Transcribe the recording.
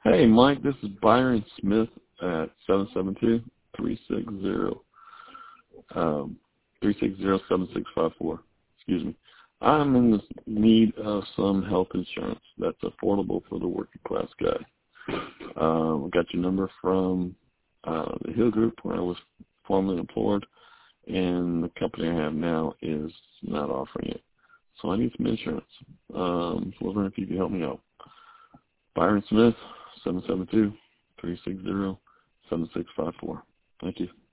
Hey, Mike, this is Byron Smith at 772-360, 360-7654. Excuse me. I'm in the need of some health insurance that's affordable for the working class guy. I got your number from the Hill Group where I was formerly employed, and the company I have now is not offering it. So I need some insurance. Wondering if you could help me out. Byron Smith, 772-360-7654. Thank you.